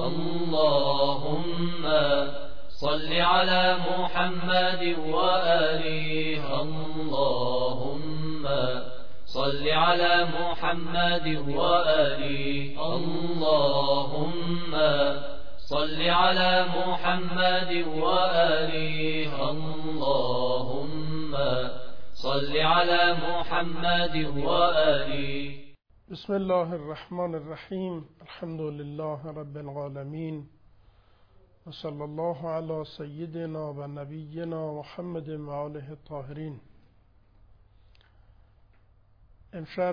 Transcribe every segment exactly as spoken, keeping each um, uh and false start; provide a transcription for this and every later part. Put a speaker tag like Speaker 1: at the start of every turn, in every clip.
Speaker 1: اللهم صل على محمد وآله اللهم صل على محمد وآله اللهم صل على محمد وآله اللهم صل على محمد وآله.
Speaker 2: بسم الله الرحمن الرحیم. الحمد لله رب العالمین و صلی الله علی سیدنا و نبینا محمد و آله الطاهرین. امشب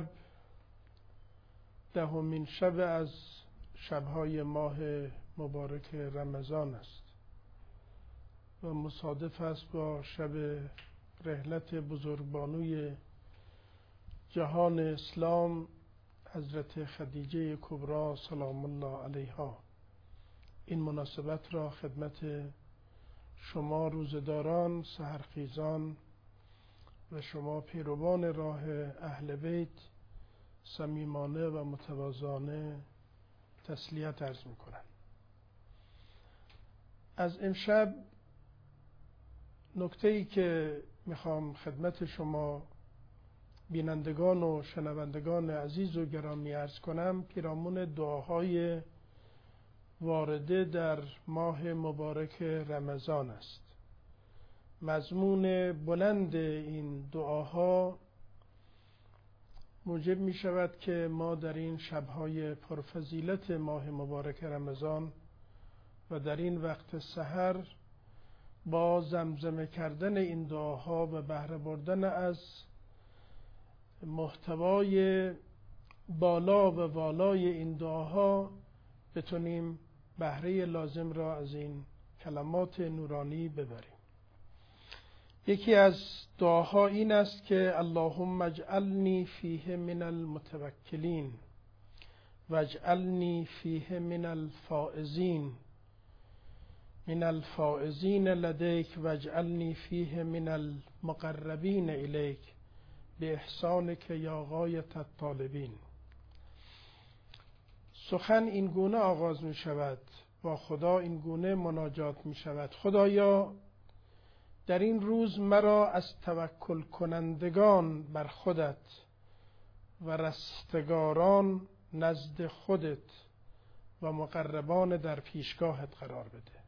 Speaker 2: دهمین شب از شبهای ماه مبارک رمضان است و مصادف است با شب رحلت بزرگبانوی جهان اسلام حضرت خدیجه کبری سلام الله علیها. این مناسبت را خدمت شما روزداران، سحرخیزان و شما پیروان راه اهل بیت صمیمانه و متواضعانه تسلیت عرض می‌کنم. از امشب نکته‌ای که میخوام خدمت شما بینندگان و شنوندگان عزیز و گرامی عرض کنم پیرامون دعاهای وارده در ماه مبارک رمضان است. مضمون بلند این دعاها موجب می شود که ما در این شبهای پرفضیلت ماه مبارک رمضان و در این وقت سحر با زمزمه کردن این دعاها و بهره بردن از محتوای بالا و والای این دعاها بتونیم بهره لازم را از این کلمات نورانی ببریم. یکی از دعاها این است که اللهم اجعلنی فیه من المتوکلین و اجعلنی فیه من الفائزین من الفائزین لدیک و اجعلنی فیه من المقربین الیک به احسانک یا غایت الطالبین. سخن این گونه آغاز می شود، با خدا این گونه مناجات می شود: خدایا در این روز مرا از توکل کنندگان بر خودت و رستگاران نزد خودت و مقربان در پیشگاهت قرار بده.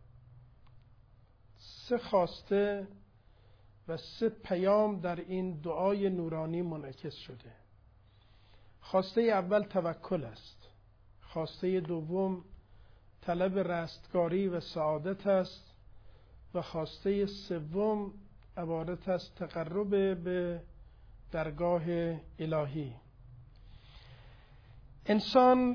Speaker 2: سه خواسته و سه پیام در این دعای نورانی منعکس شده. خواسته اول توکل است، خواسته دوم طلب رستگاری و سعادت است و خواسته سوم عبارت از تقرب به درگاه الهی. انسان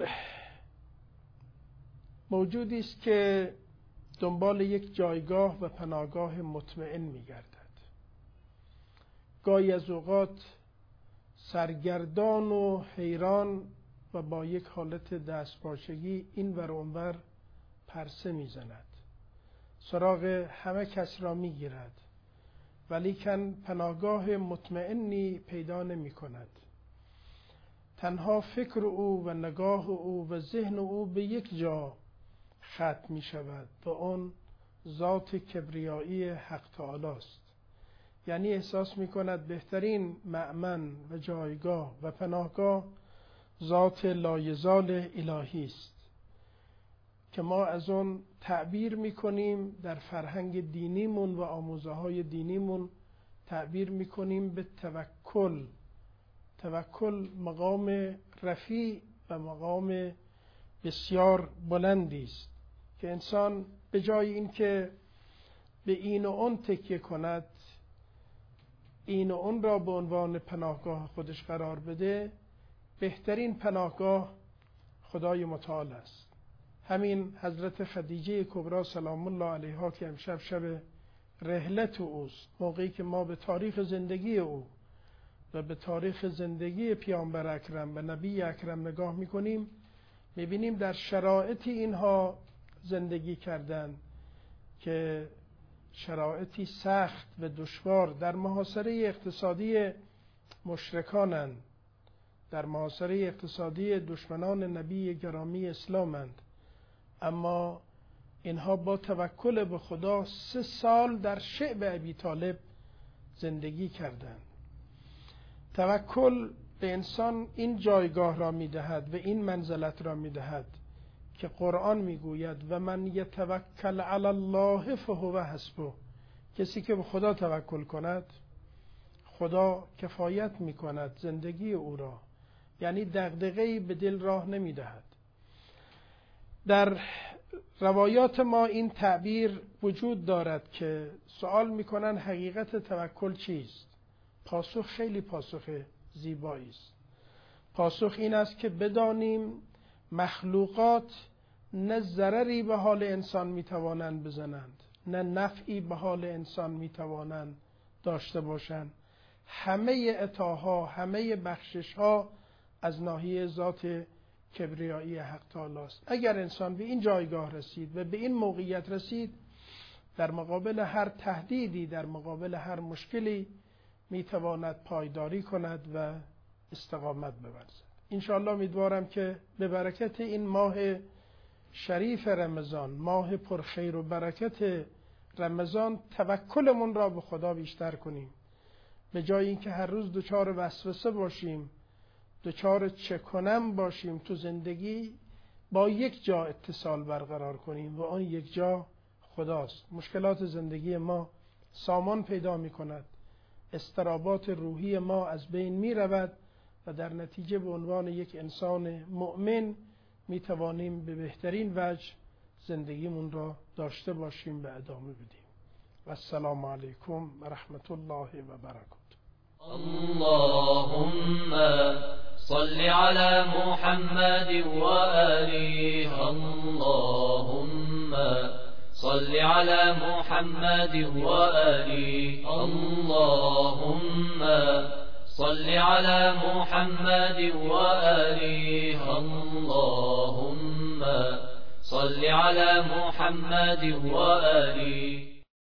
Speaker 2: موجودی است که دنبال یک جایگاه و پناهگاه مطمئن می‌گردد. گاهی از اوقات سرگردان و حیران و با یک حالت دستپاچگی این ور اون ور پرسه می‌زند، سراغ همه کس را می‌گیرد، ولیکن پناهگاه مطمئنی پیدا نمی‌کند. تنها فکر او و نگاه او و ذهن او به یک جا ختم می‌شود و آن ذات کبریایی حق تعالی است. یعنی احساس می‌کند بهترین مأمن و جایگاه و پناهگاه ذات لایزال الهی است که ما از اون تعبیر می‌کنیم در فرهنگ دینیمون و آموزه‌های دینیمون تعبیر می‌کنیم به توکل. توکل مقام رفیع و مقام بسیار بلندی است که انسان به جای اینکه به این و اون تکیه کند، این و اون را به عنوان پناهگاه خودش قرار بده، بهترین پناهگاه خدای متعال است. همین حضرت خدیجه کبری سلام الله علیها که امشب شب رحلت اوست، موقعی که ما به تاریخ زندگی او و به تاریخ زندگی پیامبر اکرم و نبی اکرم نگاه میکنیم، میبینیم در شرایطی اینها زندگی کردن که شرایطی سخت و دشوار در محاصره اقتصادی مشرکانند، در محاصره اقتصادی دشمنان نبی گرامی اسلامند، اما اینها با توکل به خدا سه سال در شعب ابی طالب زندگی کردند. توکل به انسان این جایگاه را میدهد و این منزلت را میدهد که قرآن میگوید و من یتوکل علی الله فهو حسبه. کسی که به خدا توکل کند خدا کفایت میکند زندگی او را، یعنی دغدغه‌ای به دل راه نمیدهد. در روایات ما این تعبیر وجود دارد که سوال میکنن حقیقت توکل چیست؟ پاسخ خیلی پاسخ زیبایی است. پاسخ این است که بدانیم مخلوقات نه ضرری به حال انسان میتوانند بزنند، نه نفعی به حال انسان میتوانند داشته باشند. همه عطاها، همه بخششها از ناحیه ذات کبریایی حق تعالی است. اگر انسان به این جایگاه رسید و به این موقعیت رسید، در مقابل هر تهدیدی، در مقابل هر مشکلی میتواند پایداری کند و استقامت بورزد. انشاءالله امیدوارم که به برکت این ماه شریف رمضان، ماه پرخیر و برکت رمضان، توکلمون را به خدا بیشتر کنیم. به جای اینکه هر روز دچار وسوسه باشیم، دچار چه کنم باشیم تو زندگی، با یک جا اتصال برقرار کنیم و آن یک جا خداست. مشکلات زندگی ما سامان پیدا می کند، اضطرابات روحی ما از بین می رود و در نتیجه به عنوان یک انسان مؤمن می توانیم به بهترین وجه زندگیمون را داشته باشیم و ادامه بدیم. و السلام علیکم و رحمت الله و برکاته.
Speaker 1: اللهم صل على محمد وآله. اللهم صل على محمد وآله. اللهم صل على محمد وآله. اللهم صل على محمد وآله.